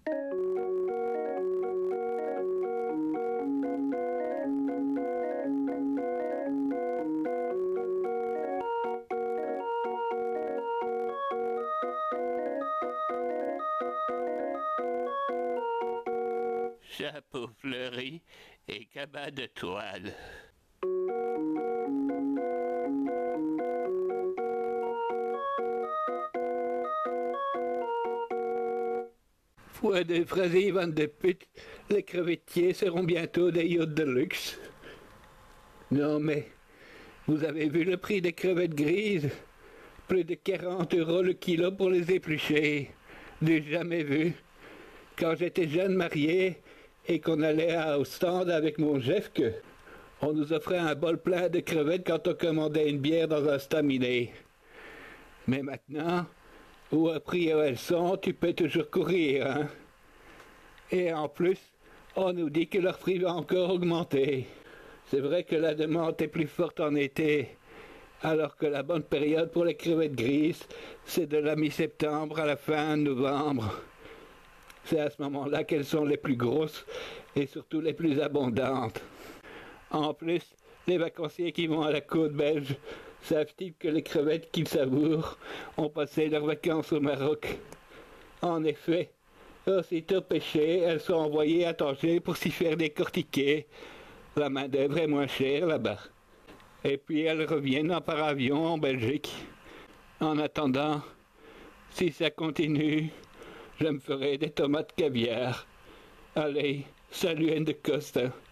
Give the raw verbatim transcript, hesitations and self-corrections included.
Chapeau fleuri et cabas de toile. Foi de fraises van de pute, les crevettiers seront bientôt des yachts de luxe. Non mais, vous avez vu le prix des crevettes grises? Plus de quarante euros le kilo pour les éplucher. J'ai jamais vu. Quand j'étais jeune marié et qu'on allait au stand avec mon Jeffke, on nous offrait un bol plein de crevettes quand on commandait une bière dans un staminé. Mais maintenant, au prix où elles sont, tu peux toujours courir, hein. Et en plus, on nous dit que leur prix va encore augmenter. C'est vrai que la demande est plus forte en été, alors que la bonne période pour les crevettes grises, c'est de la mi-septembre à la fin novembre. C'est à ce moment-là qu'elles sont les plus grosses et surtout les plus abondantes. En plus, les vacanciers qui vont à la côte belge savent-ils que les crevettes qu'ils savourent ont passé leurs vacances au Maroc. En effet, aussitôt pêchées, elles sont envoyées à Tanger pour s'y faire décortiquer. La main-d'œuvre est moins chère là-bas. Et puis elles reviennent par avion en Belgique. En attendant, si ça continue, je me ferai des tomates caviar. Allez, salut Anne de Costa.